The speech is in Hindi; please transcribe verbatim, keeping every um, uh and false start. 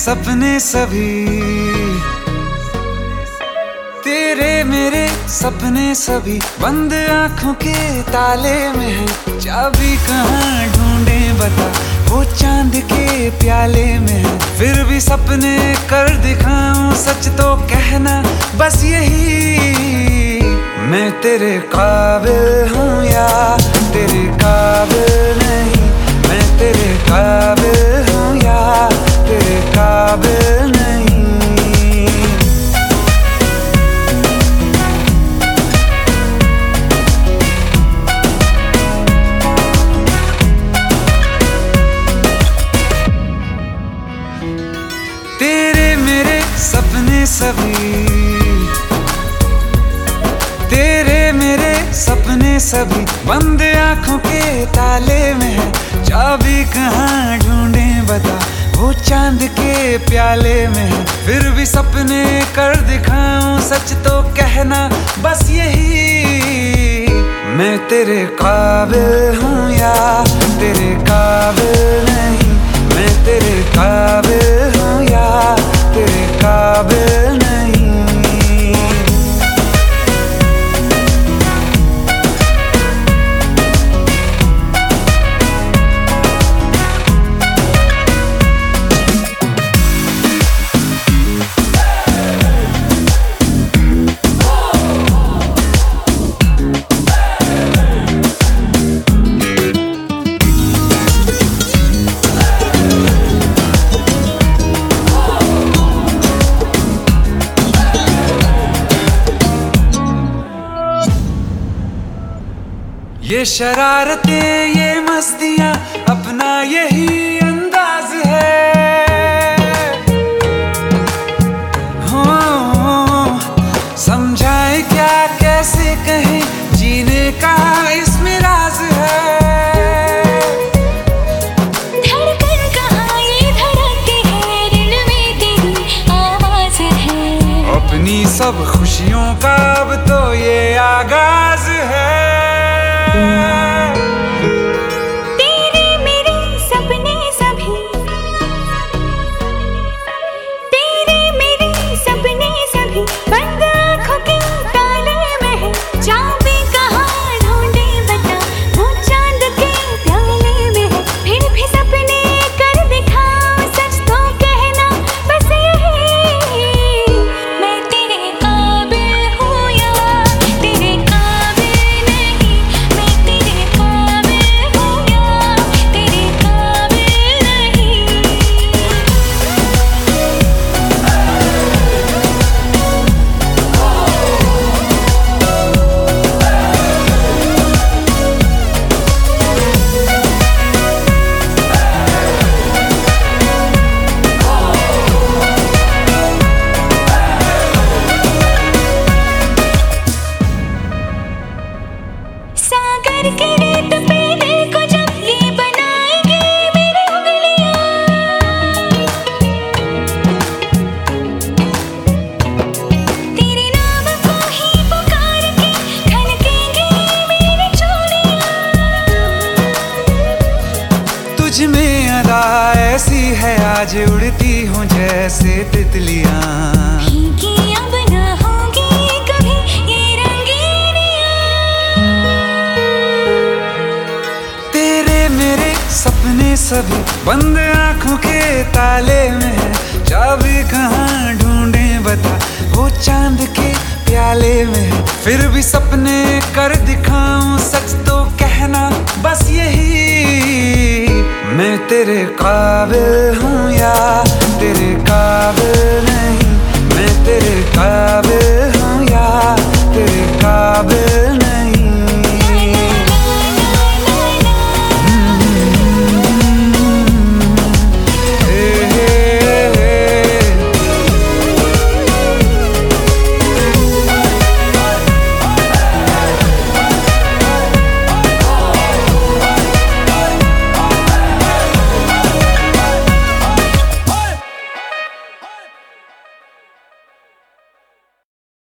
सपने सभी, तेरे मेरे सपने सभी बंद आंखों के ताले में है। चाबी कहाँ ढूंढे बता, वो चांद के प्याले में है। फिर भी सपने कर दिखाऊं, सच तो कहना बस यही, मैं तेरे काबिल हूँ या तेरे काबिल नहीं। मैं तेरे काबिल हूँ या तेरे काबिल नहीं। तेरे मेरे सपने सभी, तेरे मेरे सपने सभी बंद आंखों के ताले में है। चाबी कहाँ ढूंढे बता, वो चांद के प्याले में है। फिर भी सपने कर दिखाऊं, सच तो कहना बस यही, मैं तेरे काबिल हूँ या तेरे काबिल नहीं। मैं तेरे काबिल हूँ या तेरे काबिल नहीं। ये शरारतें ये मस्तियाँ अपना यही अंदाज है। हो, समझाए क्या कैसे कहें, जीने का इसमें राज है। धड़कन कहाँ ये धड़कती है, दिल में तेरी आवाज है। अपनी सब खुशियों का अब तो ये आगाज है। तेरे मेरे सपने सभी, तेरे मेरे सपने सभी बंद आंखों के ताले में है। चाबी कहाँ ढूंढे बता, वो चांद के प्याले में है। फिर भी सपने कर दिखाऊं, सच तो कहना बस यही, मैं तेरे काबिल हूँ या तेरे काबिल नहीं। मैं तेरे काबिल हूँ या तेरे काबिल नहीं। सागर के रेत पे दिल को जब ये बनाएगी मेरी उंगलियां, तेरे नाम को ही पुकार के खनकेंगी मेरी चूड़ियां। तुझ में अदा ऐसी है, आज उड़ती हूँ जैसे तितलियाँ। भीगी अब ना होंगी कभी ये रंगीनियां। तेरे मेरे सपने सभी बंद आंखों के ताले में है। चाबी कहाँ ढूंढे बता, वो चांद के प्याले में है। फिर भी सपने कर दिखाऊं, सच तो कहना बस यही, मैं तेरे काबिल हूँ या तेरे काबिल नहीं। मैं तेरे काबिल